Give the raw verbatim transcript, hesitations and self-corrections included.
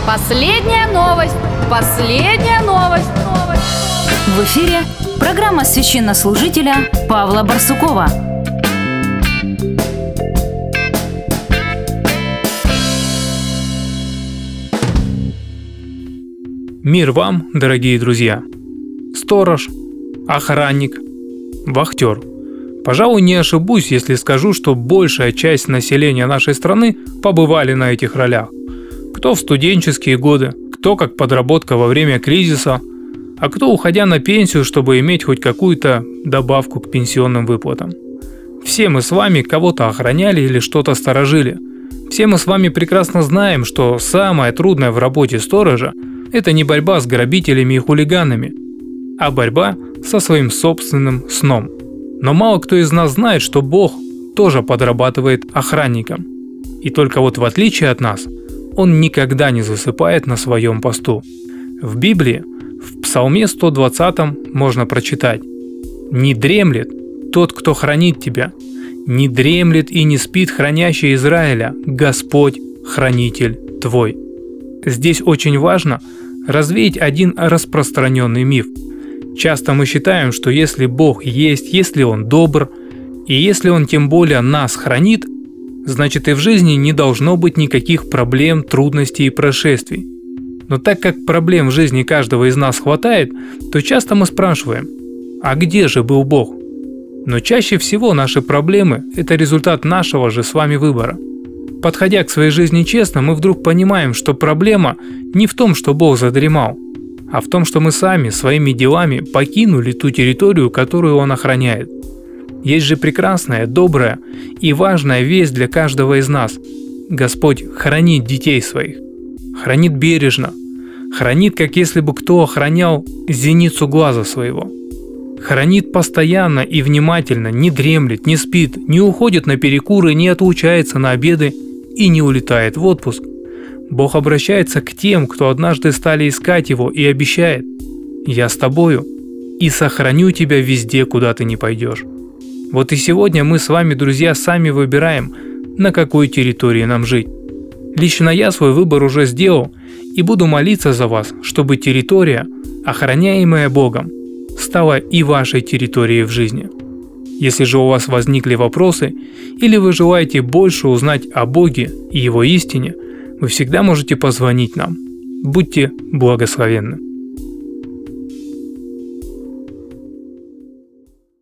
Последняя новость! Последняя новость! новость. В эфире программа священнослужителя Павла Барсукова. Мир вам, дорогие друзья! Сторож, охранник, вахтер. Пожалуй, не ошибусь, если скажу, что большая часть населения нашей страны побывали на этих ролях. Кто в студенческие годы, кто как подработка во время кризиса, а кто уходя на пенсию, чтобы иметь хоть какую-то добавку к пенсионным выплатам. Все мы с вами кого-то охраняли или что-то сторожили. Все мы с вами прекрасно знаем, что самое трудное в работе сторожа – это не борьба с грабителями и хулиганами, а борьба со своим собственным сном. Но мало кто из нас знает, что Бог тоже подрабатывает охранником. И только вот в отличие от нас, Он никогда не засыпает на своем посту. В Библии, в Псалме сто двадцатом можно прочитать: «Не дремлет тот, кто хранит тебя, не дремлет и не спит хранящий Израиля, Господь, хранитель твой». Здесь очень важно развеять один распространенный миф. Часто мы считаем, что если Бог есть, если Он добр, и если Он тем более нас хранит, значит и в жизни не должно быть никаких проблем, трудностей и происшествий. Но так как проблем в жизни каждого из нас хватает, то часто мы спрашиваем: а где же был Бог? Но чаще всего наши проблемы – это результат нашего же с вами выбора. Подходя к своей жизни честно, мы вдруг понимаем, что проблема не в том, что Бог задремал, а в том, что мы сами своими делами покинули ту территорию, которую Он охраняет. Есть же прекрасная, добрая и важная весть для каждого из нас. Господь хранит детей своих, хранит бережно, хранит, как если бы кто охранял зеницу глаза своего. Хранит постоянно и внимательно, не дремлет, не спит, не уходит на перекуры, не отлучается на обеды и не улетает в отпуск. Бог обращается к тем, кто однажды стали искать Его, и обещает: «Я с тобою и сохраню тебя везде, куда ты не пойдешь». Вот и сегодня мы с вами, друзья, сами выбираем, на какой территории нам жить. Лично я свой выбор уже сделал и буду молиться за вас, чтобы территория, охраняемая Богом, стала и вашей территорией в жизни. Если же у вас возникли вопросы или вы желаете больше узнать о Боге и Его истине, вы всегда можете позвонить нам. Будьте благословенны.